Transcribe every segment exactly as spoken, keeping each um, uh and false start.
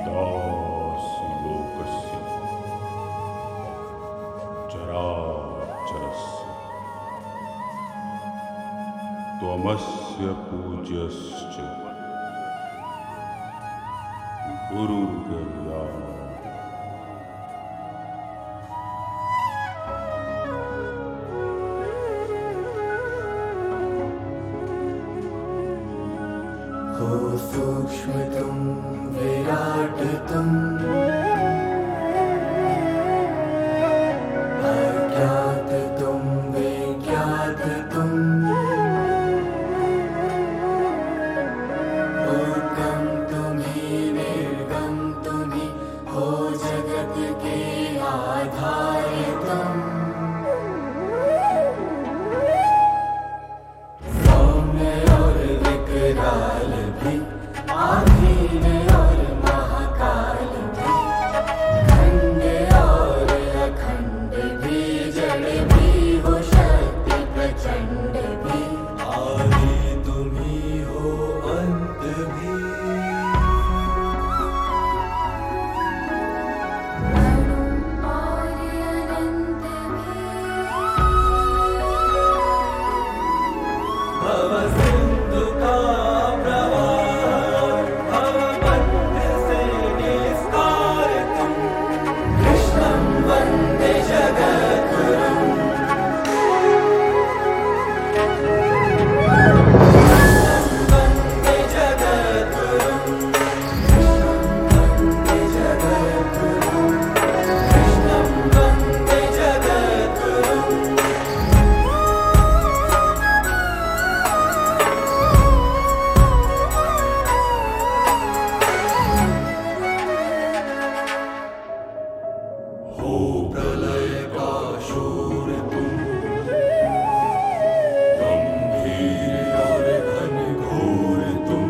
दासि लोकस्य चराचरस्य त्वमस्य पूज्यश्च गुरुर्गरीयान्। हो सूक्ष्म तुम विराट तुम, अज्ञात तुम विज्ञात तुम, उद्गम तुम्ही निर्गम तुम्ही, हो जगत के आधार तुम। सौम्य और विकराल भी, आधीन और महाकाल भी, खंड और अखंड भी, जड़ भी हो शक्ति प्रचंड भी, आदि तुम्ही हो अंत भी। अणु और अनंत भी, भव सिंधु का प्रवाह, भव बंध से निस्तार तुम, कृष्णं वंदे जगद्गुरुं। कृष्णं वंदे जगद्गुरुं, कृष्णं वंदे जगद्गुरुं, कृष्णं वंदे जगद्गुरुं। हो प्रलय का शूर तुम, गंभीर और घनघोर तुम,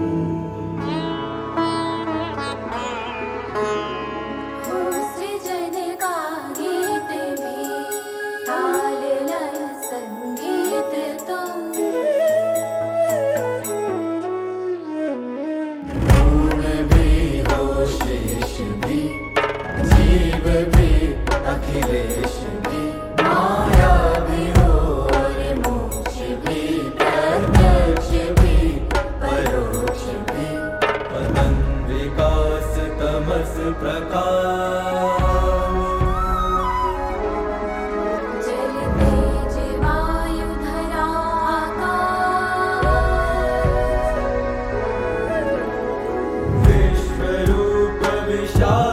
हो सृजन का गीत भी, ताल लय संगीत तुम, पूर्ण भी हो शेष भी, जीव भी अखिलेश भी, माया भी हो और मोक्ष भी, प्रत्यक्ष भी परोक्ष भी, पतन विकास तमस प्रकाश, जल तेज वायु धरा आकाश, विश्व रूप विशाल